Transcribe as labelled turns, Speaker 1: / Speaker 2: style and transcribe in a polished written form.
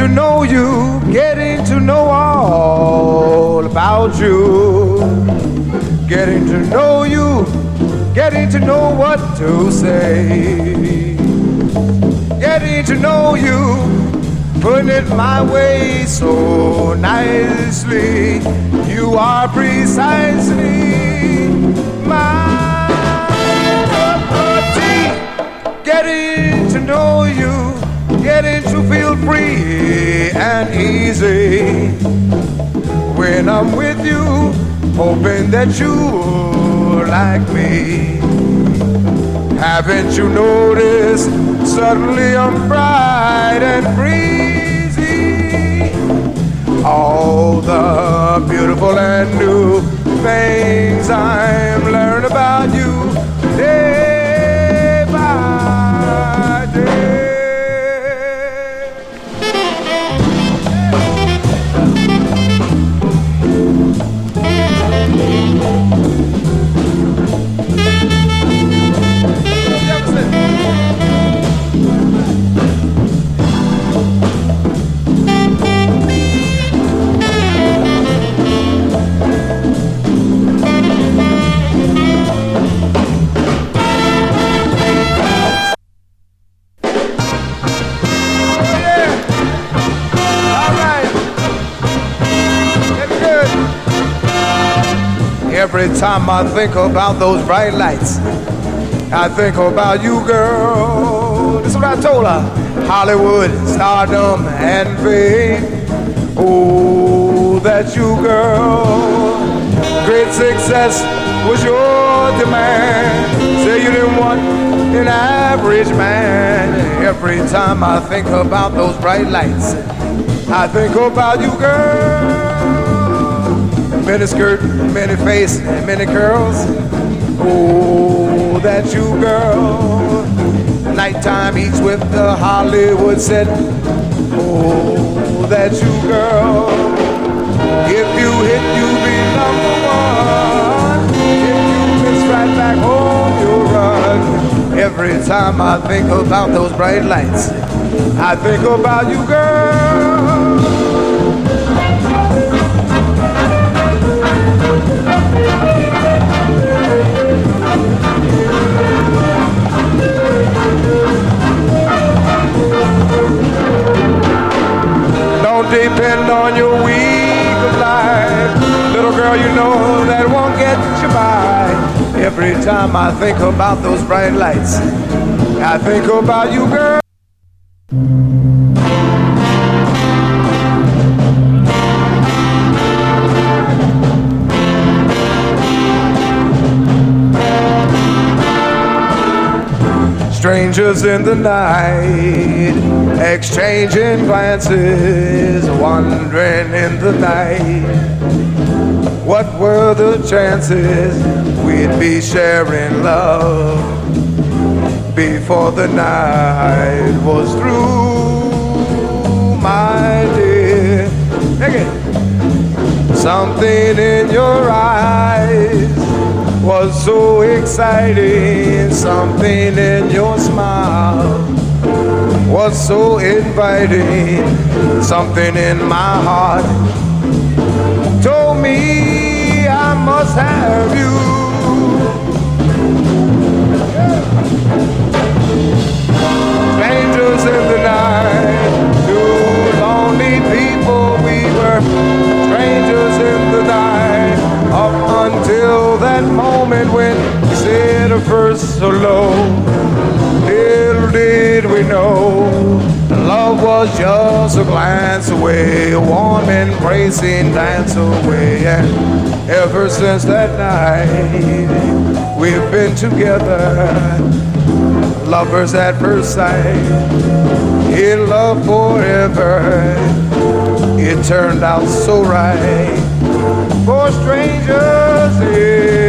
Speaker 1: to know you, getting to know all about you, getting to know you, getting to know what to say, getting to know you, putting it my way so nicely. You are precisely my cup of tea. Getting to know you, getting to feel free and easy when I'm with you, hoping that you like me. Haven't you noticed? Suddenly I'm bright and breezy. All the beautiful and new things I'm learning about you day by day. Every time I think about those bright lights, I think about you, girl. This is what I told her. Hollywood, stardom, and fame. Oh, that's you, girl. Great success was your demand. Say you didn't want an average man. Every time I think about those bright lights, I think about you, girl. Mini skirt, mini face, and many curls. Oh, that's you, girl. Nighttime eats with the Hollywood set. Oh, that's you, girl. If you hit, you be number one. If you miss right back home, you'll run. Every time I think about those bright lights, I think about you, girl. Don't depend on your week of life. Little girl, you know that won't get you by. Every time I think about those bright lights, I think about you, girl. Strangers in the night, exchanging glances, wandering in the night. What were the chances we'd be sharing love before the night was through, my dear? Something in your eyes was so exciting, something in your smile was so inviting, something in my heart told me I must have you. Strangers in the night, two lonely people we were, strangers in the night, up until that moment when we said our first hello. Little did we know love was just a glance away, a warm embracing dance away. And ever since that night we've been together, lovers at first sight, in love forever. It turned out so right for strangers.